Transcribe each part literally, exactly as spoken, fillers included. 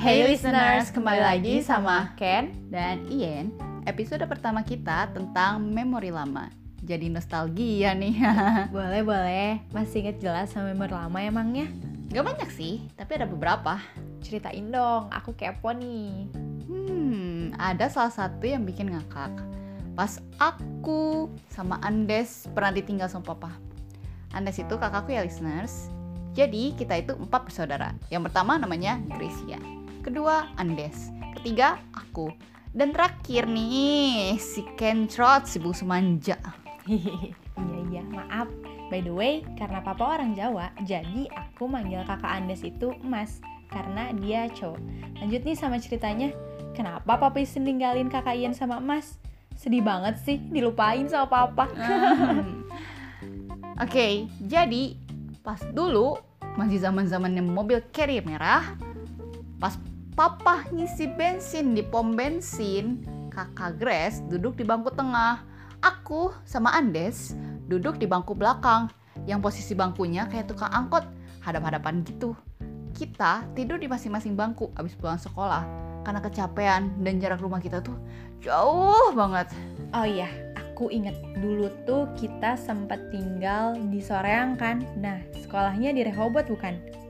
Hey listeners, kembali lagi sama Ken dan Ian. Episode pertama kita tentang memori lama. Jadi nostalgia nih. Boleh-boleh, masih inget jelas sama memori lama emangnya? Gak banyak sih, tapi ada beberapa. Ceritain dong, aku kepo nih. Hmm, ada salah satu yang bikin ngakak. Pas aku sama Andes pernah ditinggal sama papa. Andes itu kakakku ya listeners. Jadi kita itu empat bersaudara. Yang pertama namanya Gracia, kedua Andes, ketiga aku, dan terakhir nih si Kentrot, si bungsu manja. Iya iya, maaf. By the way, karena papa orang Jawa, jadi aku manggil kakak Andes itu Mas, karena dia cowok. Lanjut nih sama ceritanya. Kenapa papa isi ninggalin kakak Ian sama Mas? Sedih banget sih, dilupain sama papa. Hmm. Oke, okay, jadi pas dulu masih zaman-zamannya mobil carrier merah, pas papa ngisi bensin di pom bensin, kakak Grace duduk di bangku tengah, aku sama Andes duduk di bangku belakang, yang posisi bangkunya kayak tukang angkot, hadap-hadapan gitu. Kita tidur di masing-masing bangku abis pulang sekolah, karena kecapean dan jarak rumah kita tuh jauh banget. Oh iya, aku inget dulu tuh kita sempat tinggal di Soreang kan. Nah, sekolahnya di Rehoboth bukan?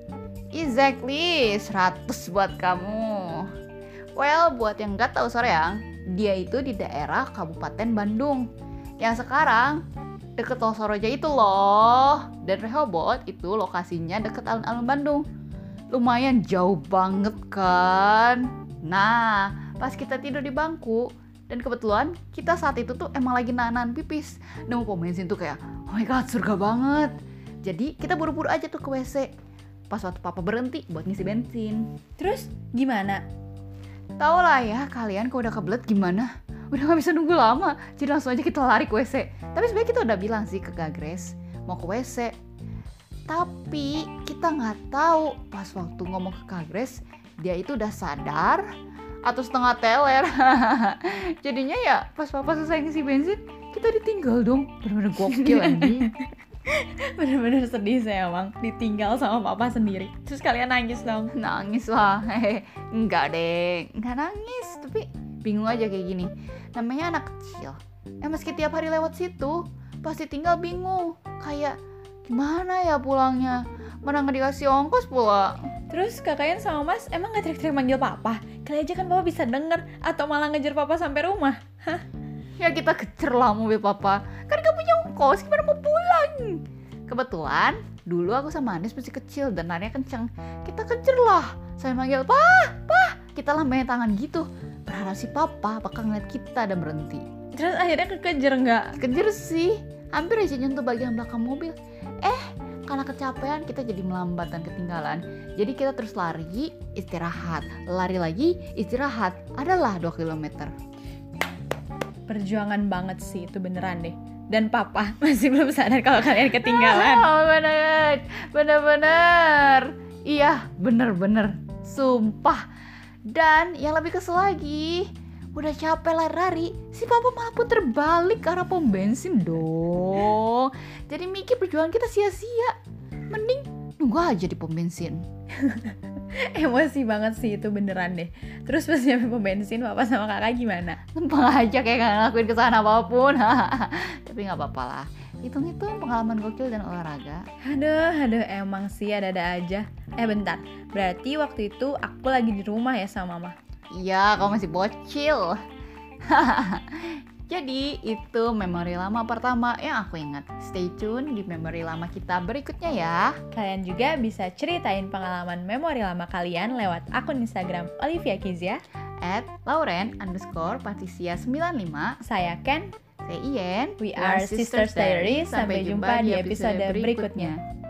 Exactly, seratus buat kamu. Well, buat yang gak tahu Soreang, dia itu di daerah Kabupaten Bandung, yang sekarang deket Tol Soroja itu loh. Dan Rehoboth itu lokasinya deket alun-alun Bandung. Lumayan jauh banget kan. Nah, pas kita tidur di bangku, dan kebetulan kita saat itu tuh emang lagi nahan pipis. Nemu pom bensin tuh kayak, oh my god, surga banget. Jadi kita buru-buru aja tuh ke W C. Pas waktu papa berhenti buat ngisi bensin. Terus gimana? Tau lah ya kalian kalau udah kebelet gimana. Udah gak bisa nunggu lama, jadi langsung aja kita lari ke W C. Tapi sebenarnya kita udah bilang sih ke Kak Grace mau ke W C. Tapi kita gak tahu pas waktu ngomong ke Kak Grace, dia itu udah sadar atau setengah teler. Jadinya ya pas papa selesai ngisi bensin, kita ditinggal dong. Bener-bener gokil anjing. Bener-bener sedih saya emang, ditinggal sama papa sendiri. Terus kalian nangis dong? Nangis lah. Enggak deh, enggak nangis, tapi bingung aja kayak gini. Namanya anak kecil, eh meski tiap hari lewat situ pasti tinggal bingung, kayak gimana ya pulangnya, mana nggak dikasih ongkos pula. Terus kakaknya sama Mas emang gak teriak-teriak manggil papa? Kali aja kan papa bisa denger, atau malah ngejar papa sampai rumah. Hah? Ya kita kecer lah mobil papa, kan gak punya ongkos, gimana mau pulang? Kebetulan dulu aku sama Anis masih kecil dan larinya kenceng. Kita kecer lah, saya manggil pah, pah. Kita lambain tangan gitu, berharap si papa bakal ngeliat kita dan berhenti. Terus akhirnya kekejar gak? Kejar sih, hampir aja nyentuh bagian belakang mobil. Eh, karena kecapean kita jadi melambat dan ketinggalan. Jadi kita terus lari, istirahat, lari lagi, istirahat. Adalah dua kilometer. Perjuangan banget sih itu beneran deh. Dan papa masih belum sadar kalau kalian ketinggalan. Oh bener, bener-bener. Iya, bener-bener. Sumpah. Dan yang lebih kesel lagi, udah capek lari-lari, si papa malah puter balik ke arah pom bensin dong. Jadi mikir perjuangan kita sia-sia. Mending nunggu aja di pom bensin. Emosi banget sih itu beneran deh. Terus pas nyampe pom bensin, papa sama kakak gimana? Lempeng aja kayak gak ngelakuin kesalahan apapun. Tapi gak apa-apa lah, hitung-hitung pengalaman gokil dan olahraga. Aduh, aduh emang sih ada-ada aja. Eh bentar, berarti waktu itu aku lagi di rumah ya sama mama? Iya, kamu masih bocil. Jadi itu memori lama pertama yang aku ingat. Stay tune di memori lama kita berikutnya ya. Kalian juga bisa ceritain pengalaman memori lama kalian lewat akun Instagram Olivia Kizia at Lauren underscore Patricia sembilan lima. Saya Ken. Saya Ian. We are Sisters Diary. Sampai jumpa di episode berikutnya.